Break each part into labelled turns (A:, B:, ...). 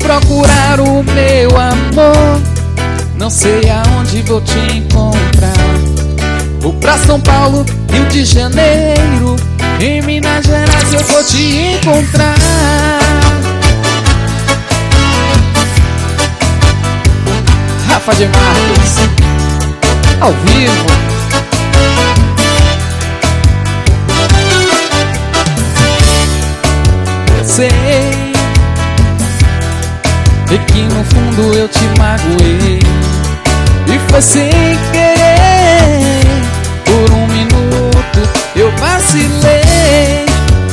A: procurar o meu amor, não sei aonde vou te encontrar. Vou pra São Paulo, Rio de Janeiro, em Minas Gerais eu vou te encontrar. Rafa de Marcos, ao vivo. Sei que no fundo eu te magoei, e foi sem querer. Por um minuto eu vacilei.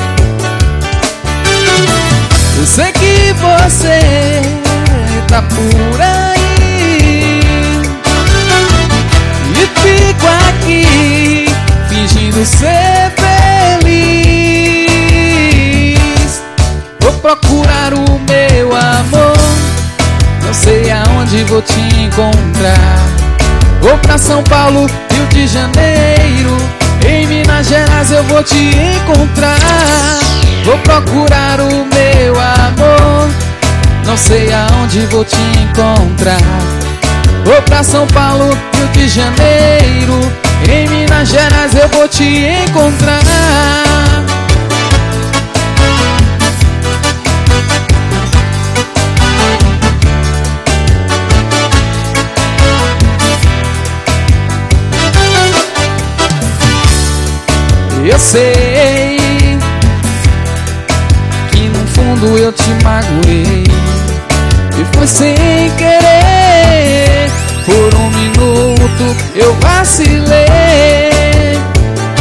A: Eu sei que você tá por aí, e fico aqui fingindo ser feliz. Vou procurar o meu amor, não sei aonde vou te encontrar. Vou pra São Paulo, Rio de Janeiro, em Minas Gerais eu vou te encontrar. Vou procurar o meu amor, não sei aonde vou te encontrar. Vou pra São Paulo, Rio de Janeiro, em Minas Gerais eu vou te encontrar. Eu sei que no fundo eu te magoei, e foi sem querer. Por um minuto eu vacilei.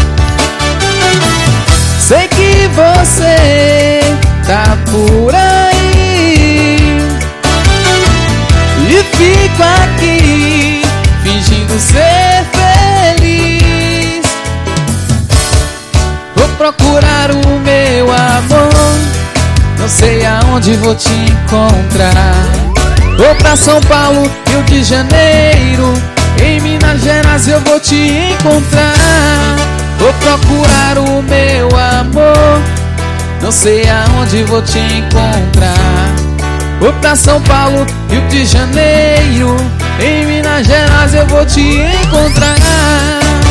A: Sei que você tá por aí, e fico aqui fingindo ser feliz. Vou procurar o meu amor, não sei aonde vou te encontrar. Vou pra São Paulo, Rio de Janeiro, em Minas Gerais eu vou te encontrar. Vou procurar o meu amor, não sei aonde vou te encontrar. Vou pra São Paulo, Rio de Janeiro, em Minas Gerais eu vou te encontrar.